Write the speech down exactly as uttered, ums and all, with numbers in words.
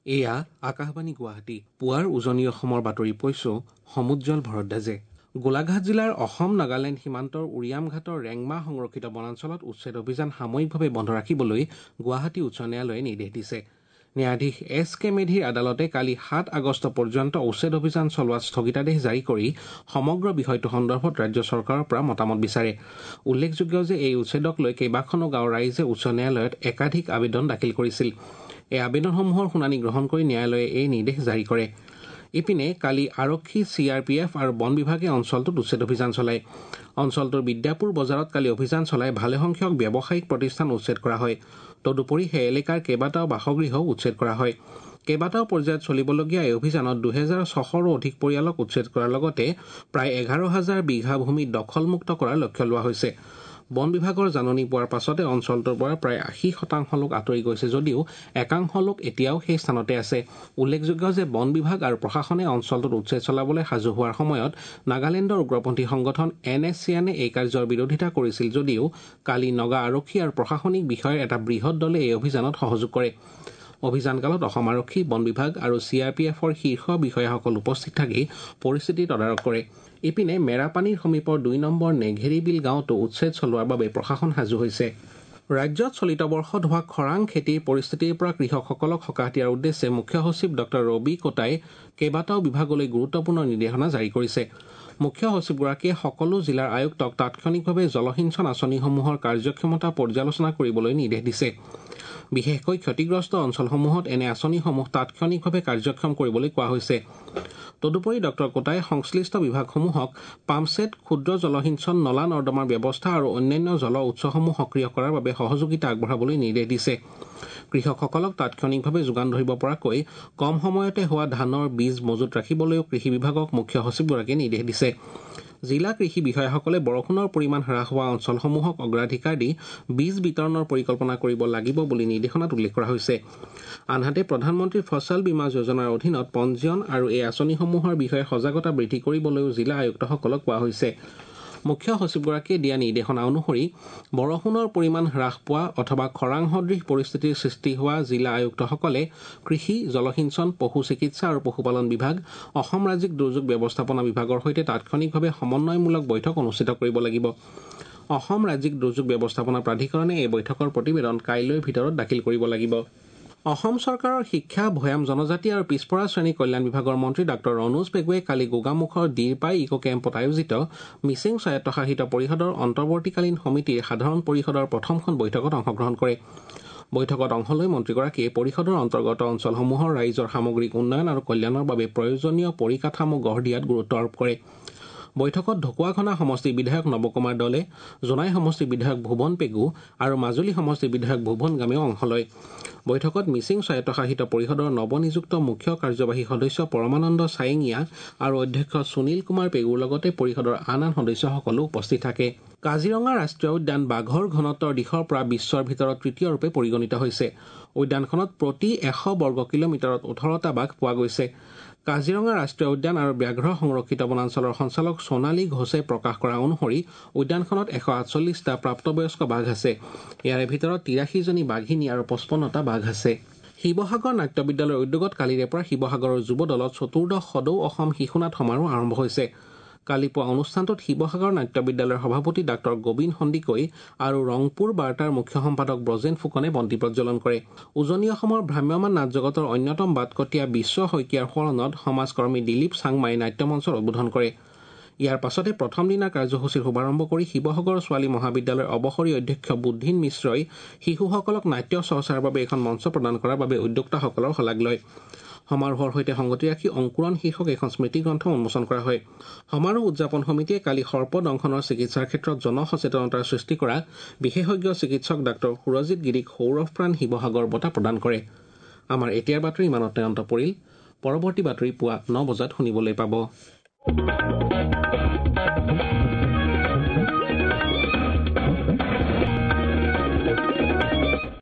এয়া আকাশবাণী গুৱাহাটী পুৱাৰ উজনি অসমৰ বাতৰি পৈছো সমুজ্জ্বল ভৰদ্বাজে। গোলাঘাট জিলাৰ অসম নাগালেণ্ড সীমান্তৰ উৰিয়ামঘাটৰ ৰেংমা সংৰক্ষিত বনাঞ্চলত উচ্ছেদ অভিযান সাময়িকভাৱে বন্ধ ৰাখিবলৈ গুৱাহাটী উচ্চ ন্যায়ালয়ে নিৰ্দেশ দিছে। ন্যায়াধীশ এছ কে মেধিৰ আদালতে কালি সাত আগষ্ট পৰ্যন্ত উচ্ছেদ অভিযান চলোৱাত স্থগিতাদেশ জাৰি কৰি সমগ্ৰ বিষয়টো সন্দৰ্ভত ৰাজ্য চৰকাৰৰ পৰা মতামত বিচাৰে। উল্লেখযোগ্য যে এই উচ্ছেদক লৈ কেইবাখনো গাঁৱৰ ৰাইজে উচ্চ ন্যায়ালয়ত একাধিক আবেদন দাখিল কৰিছিল। এই আবেদনসমূহৰ শুনানি গ্ৰহণ কৰি ন্যায়ালয়ে এই নিৰ্দেশ জাৰি কৰে। ইপিনে কালি আৰক্ষী চি আৰ পি এফ আৰু বন বিভাগে অঞ্চলটোত উচ্ছেদ অভিযান চলায়। অঞ্চলটোৰ বিদ্যাপুৰ বজাৰত কালি অভিযান চলাই ভালেসংখ্যক ব্যৱসায়িক প্ৰতিষ্ঠান উচ্ছেদ কৰা হয়। তদুপৰি সেই এলেকাৰ কেইবাটাও বাসগৃহও উচ্ছেদ কৰা হয়। কেইবাটাও পৰ্যায়ত চলিবলগীয়া এই অভিযানত দুহেজাৰ ছশৰো অধিক পৰিয়ালক উচ্ছেদ কৰাৰ লগতে প্ৰায় এঘাৰ হাজাৰ বিঘা ভূমি দখলমুক্ত কৰাৰ লক্ষ্য লোৱা হৈছে। বন বিভাগৰ জাননী পোৱাৰ পাছতে অঞ্চলটোৰ পৰা প্ৰায় আশী শতাংশ লোক আঁতৰি গৈছে যদিও একাংশ লোক এতিয়াও সেই স্থানতে আছে। উল্লেখযোগ্য যে বন বিভাগ আৰু প্ৰশাসনে অঞ্চলটোত উচ্ছেদ চলাবলৈ সাজু হোৱাৰ সময়ত নাগালেণ্ডৰ উগ্ৰপন্থী সংগঠন এন এছ চিয়ানে এই কাৰ্যৰ বিৰোধিতা কৰিছিল যদিও কালি নগা আৰক্ষী আৰু প্ৰশাসনিক বিষয়াৰ এটা বৃহৎ দলে এই অভিযানত সহযোগ কৰে। অভিযানকালত অসম আৰক্ষী, বন বিভাগ আৰু চি আৰ পি এফৰ শীৰ্ষ বিষয়াসকল উপস্থিত থাকি পৰিস্থিতি তদাৰক কৰে। ইপিনে মেৰাপানীৰ সমীপৰ দুই নম্বৰ নেঘেৰিবিল গাঁৱতো উচ্ছেদ চলোৱাৰ বাবে প্ৰশাসন সাজু হৈছে। ৰাজ্যত চলিত বৰ্ষত হোৱা খৰাং খেতিৰ পৰিস্থিতিৰ পৰা কৃষকসকলক সকাহ দিয়াৰ উদ্দেশ্যে মুখ্য সচিব ডক্টৰ ৰবি কোটাই কেইবাটাও বিভাগলৈ গুৰুত্বপূৰ্ণ নিৰ্দেশনা জাৰি কৰিছে। মুখ্য সচিবগৰাকীয়ে সকলো জিলাৰ আয়ুক্তক তাৎক্ষণিকভাৱে জলসিঞ্চন আঁচনিসমূহৰ কাৰ্যক্ষমতা পৰ্যালোচনা কৰিবলৈ নিৰ্দেশ দিছে। বিশেষকৈ ক্ষতিগ্ৰস্ত অঞ্চলসমূহত এনে আঁচনিসমূহ তাৎক্ষণিকভাৱে কাৰ্যক্ষম কৰিবলৈ কোৱা হৈছে। তদুপৰি ডক্টৰ কোটাই সংশ্লিষ্ট বিভাগসমূহক পাম্পছেট, ক্ষুদ্ৰ জলসিঞ্চন, নলা নৰ্দমাৰ ব্যৱস্থা আৰু অন্যান্য জল উৎসসমূহ সক্ৰিয় কৰাৰ বাবে সহযোগিতা আগবঢ়াবলৈ নিৰ্দেশ দিছে। কৃষকসকলক তাৎক্ষণিকভাৱে যোগান ধৰিব পৰাকৈ কম সময়তে হোৱা ধানৰ বীজ মজুত ৰাখিবলৈও কৃষি বিভাগক মুখ্য সচিবগৰাকীয়ে নিৰ্দেশ দিছে। জিলা কৃষি বিষয়াসকলে বৰষুণৰ পৰিমাণ হ্ৰাস হোৱা অঞ্চলসমূহক অগ্ৰাধিকাৰ দি বীজ বিতৰণৰ পৰিকল্পনা কৰিব লাগিব বুলি নিৰ্দেশনাত উল্লেখ কৰা হৈছে। আনহাতে প্ৰধানমন্ত্ৰী ফচল বীমা যোজনাৰ অধীনত পঞ্জীয়ন আৰু এই আঁচনিসমূহৰ বিষয়ে সজাগতা বৃদ্ধি কৰিবলৈও জিলা আয়ুক্তসকলক কোৱা হৈছে। মুখ্য সচিবগৰাকীয়ে দিয়া নিৰ্দেশনা অনুসৰি বৰষুণৰ পৰিমাণ হ্ৰাস পোৱা অথবা খৰাং সদৃশ পৰিস্থিতিৰ সৃষ্টি হোৱা জিলা আয়ুক্তসকলে কৃষি, জলসিঞ্চন, পশু চিকিৎসা আৰু পশুপালন বিভাগ, অসম ৰাজ্যিক দুৰ্যোগ ব্যৱস্থাপনা বিভাগৰ সৈতে তাৎক্ষণিকভাৱে সমন্বয়মূলক বৈঠক অনুষ্ঠিত কৰিব লাগিব। অসম ৰাজ্যিক দুৰ্যোগ ব্যৱস্থাপনা প্ৰাধিকৰণে এই বৈঠকৰ প্ৰতিবেদন কাইলৈৰ ভিতৰত দাখিল কৰিব লাগিব। অসম চৰকাৰৰ শিক্ষা, ভৈয়াম জনজাতি আৰু পিছপৰা শ্ৰেণী কল্যাণ বিভাগৰ মন্ত্ৰী ডাঃ ৰণোজ পেগুৱে কালি গোগামুখৰ দিৰপাই ইক' কেম্পত আয়োজিত মিচিং স্বায়ত্তশাসিত পৰিষদৰ অন্তৰ্বৰ্তীকালীন সমিতিৰ সাধাৰণ পৰিষদৰ প্ৰথমখন বৈঠকত অংশগ্ৰহণ কৰে। বৈঠকত অংশ লৈ মন্ত্ৰীগৰাকীয়ে পৰিষদৰ অন্তৰ্গত অঞ্চলসমূহৰ ৰাইজৰ সামগ্ৰিক উন্নয়ন আৰু কল্যাণৰ বাবে প্ৰয়োজনীয় পৰিকাঠামো গঢ় দিয়াত গুৰুত্ব আৰোপ কৰে। বৈঠকত ঢকুৱাখনা সমষ্টিৰ বিধায়ক নৱকুমাৰ দলে, জোনাই সমষ্টিৰ বিধায়ক ভুৱন পেগু আৰু মাজুলী সমষ্টিৰ বিধায়ক ভুৱন গামেও অংশ লয়। বৈঠকত মিচিং স্বায়ত্তশাসিত পৰিষদৰ নৱনিযুক্ত মুখ্য কাৰ্যবাহী সদস্য পৰমানন্দ ছায়েঙিয়া আৰু অধ্যক্ষ সুনীল কুমাৰ পেগুৰ লগতে পৰিষদৰ আন আন সদস্যসকলো উপস্থিত থাকে। কাজিৰঙা ৰাষ্ট্ৰীয় উদ্যান বাঘৰ ঘনত্বৰ দিশৰ পৰা বিশ্বৰ ভিতৰত তৃতীয় ৰূপে পৰিগণিত হৈছে। উদ্যানখনত প্ৰতি এশ বৰ্গ কিলোমিটাৰত ওঠৰটা বাঘ পোৱা গৈছে। কাজিৰঙা ৰাষ্ট্ৰীয় উদ্যান আৰু ব্যাঘ্ৰ সংৰক্ষিত বনাঞ্চলৰ সঞ্চালক সোণালী ঘোষে প্ৰকাশ কৰা অনুসৰি উদ্যানখনত এশ আঠচল্লিছটা প্ৰাপ্তবয়স্ক বাঘ আছে। ইয়াৰে ভিতৰত তিৰাশীজনী বাঘিনী আৰু পঁচপন্নটা বাঘ আছে। শিৱসাগৰ নাট্য বিদ্যালয়ৰ উদ্যোগত কালিৰে পৰা শিৱসাগৰৰ যুৱ দলত চতুৰ্দশ সদৌ অসম শিশুনাট সমাৰোহ আৰম্ভ হৈছে। কালি পুৱা অনুষ্ঠানটোত শিৱসাগৰ নাট্য বিদ্যালয়ৰ সভাপতি ডাঃ গোবিন্দ সন্দিকৈ আৰু ৰংপুৰ বাৰ্তাৰ মুখ্য সম্পাদক ব্ৰজেন ফুকনে বন্তি প্ৰজ্বলন কৰে। উজনি অসমৰ ভ্ৰাম্যমাণ নাট জগতৰ অন্যতম বাটকটীয়া বিশ্ব শইকীয়াৰ সোঁৱৰণত সমাজকৰ্মী দিলীপ চাংমাই নাট্যমঞ্চৰ উদ্বোধন কৰে। ইয়াৰ পাছতে প্ৰথম দিনাৰ কাৰ্যসূচীৰ শুভাৰম্ভ কৰি শিৱসাগৰ ছোৱালী মহাবিদ্যালয়ৰ অৱসৰী অধ্যক্ষ বুদ্ধিন মিশ্ৰই শিশুসকলক নাট্য চৰ্চাৰ বাবে এখন মঞ্চ প্ৰদান কৰাৰ বাবে উদ্যোক্তাসকলৰ শলাগ লয়। সমাৰোহৰ সৈতে সংগতি ৰাখি অংকুৰণ শীৰ্ষক এখন স্মৃতি গ্ৰন্থ উন্মোচন কৰা হয়। সমাৰোহ উদযাপন সমিতিয়ে কালি সৰ্পদংশনৰ চিকিৎসাৰ ক্ষেত্ৰত জনসচেতনতাৰ সৃষ্টি কৰা বিশেষজ্ঞ চিকিৎসক ডাঃ সুৰজিৎ গিৰিক সৌৰভপ্ৰাণ শিৱসাগৰ বঁটা প্ৰদান কৰে। আমাৰ এতিয়াৰ বাতৰি ইমানতে অন্ত পৰিল। পৰৱৰ্তী বাতৰি পুৱা ন বজাত শুনিবলৈ পাব।